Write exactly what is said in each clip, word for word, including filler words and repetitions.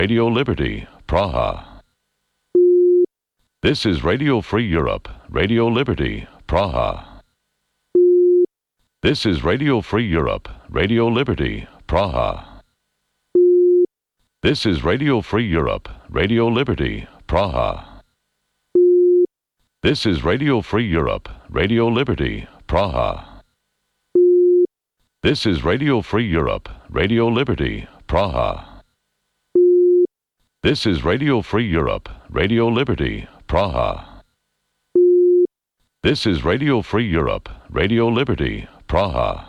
Radio Liberty, Praha. This is Radio Free Europe, Radio Liberty, Praha. This is Radio Free Europe, Radio Liberty, Praha. This is Radio Free Europe, Radio Liberty, Praha. This is Radio Free Europe, Radio Liberty, Praha. This is Radio Free Europe, Radio Liberty, Praha. This is Radio Free Europe, Radio Liberty, Praha. This is Radio Free Europe, Radio Liberty, Praha.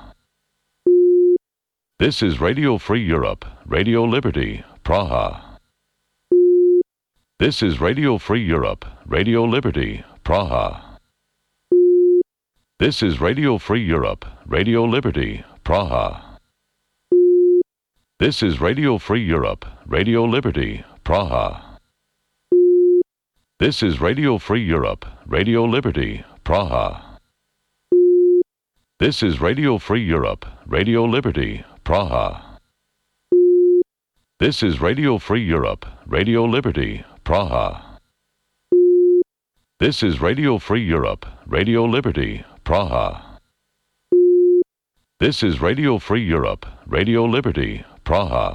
This is Radio Free Europe, Radio Liberty, Praha. This is Radio Free Europe, Radio Liberty, Praha. This is Radio Free Europe, Radio Liberty, Praha. This is Radio Free Europe, Radio Liberty, Praha. This is Radio Free Europe, Radio Liberty, Praha. This is Radio Free Europe, Radio Liberty, Praha. This is Radio Free Europe, Radio Liberty, Praha. This is Radio Free Europe, Radio Liberty, Praha. This is Radio Free Europe, Radio Liberty, Praha.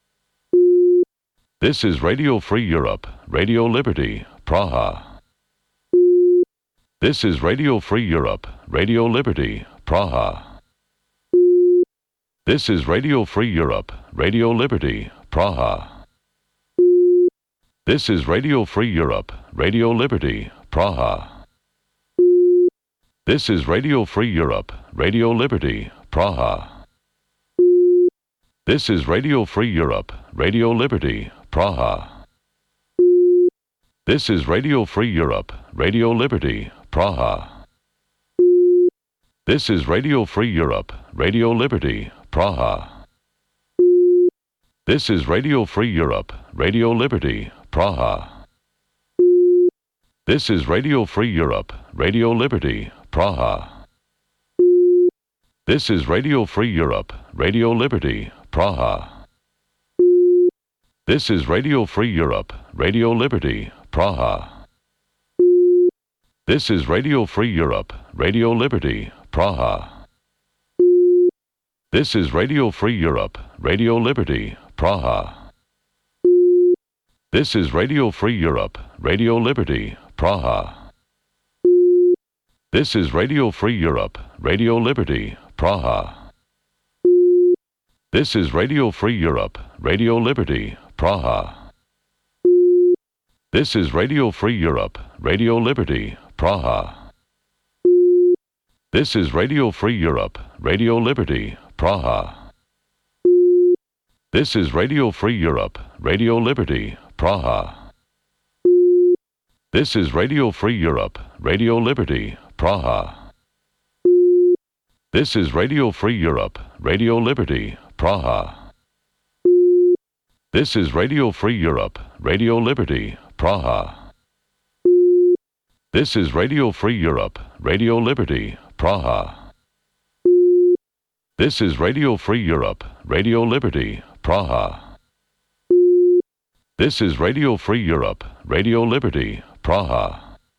This is Radio Free Europe, Radio Liberty, Praha. This is Radio Free Europe, Radio Liberty, Praha. This is Radio Free Europe, Radio Liberty, Praha. This is Radio Free Europe, Radio Liberty, Praha. This is Radio Free Europe, Radio Liberty, Praha. This is Radio Free Europe, Radio Liberty, Praha. This is Radio Free Europe, Radio Liberty, Praha. This is Radio Free Europe, Radio Liberty, Praha. This is Radio Free Europe, Radio Liberty, Praha. This is Radio Free Europe, Radio Liberty, Praha. This is Radio Free Europe, Radio Liberty, Praha. This is Radio Free Europe, Radio Liberty, Praha. This is Radio Free Europe, Radio Liberty, Praha. This is Radio Free Europe, Radio Liberty, Praha. This is Radio Free Europe, Radio Liberty, Praha. This is Radio Free Europe, Radio Liberty, Praha. This is Radio Free Europe, Radio Liberty, Praha. This is Radio Free Europe, Radio Liberty, Praha. This is Radio Free Europe, Radio Liberty, Praha. This is Radio Free Europe, Radio Liberty, Praha. This is Radio Free Europe, Radio Liberty, Praha. This is Radio Free Europe, Radio Liberty, Praha. This is Radio Free Europe, Radio Liberty, Praha. This is Radio Free Europe, Radio Liberty, Praha. This is Radio Free Europe, Radio Liberty, Praha. This is Radio Free Europe, Radio Liberty, Praha.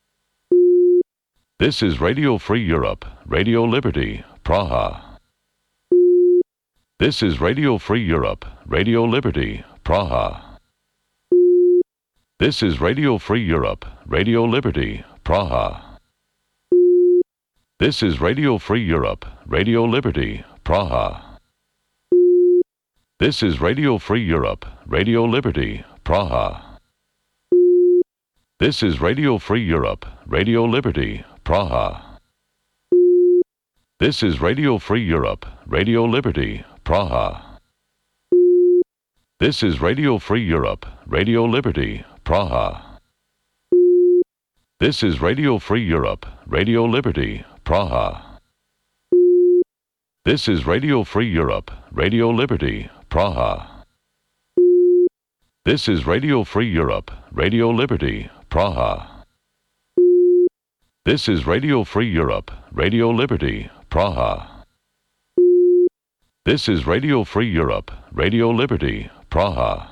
This is Radio Free Europe, Radio Liberty, Praha. This is Radio Free Europe, Radio Liberty, Praha. This is Radio Free Europe, Radio Liberty, Praha. This is Radio Free Europe, Radio Liberty, Praha. This is Radio Free Europe, Radio Liberty, Praha. This is Radio Free Europe, Radio Liberty, Praha. This is Radio Free Europe, Radio Liberty, Praha. This is Radio Free Europe, Radio Liberty, Praha. This is Radio Free Europe, Radio Liberty, Praha. This is Radio Free Europe, Radio Liberty, Praha. This is Radio Free Europe, Radio Liberty, Praha. This is Radio Free Europe, Radio Liberty, Praha. This is Radio Free Europe, Radio Liberty, Praha.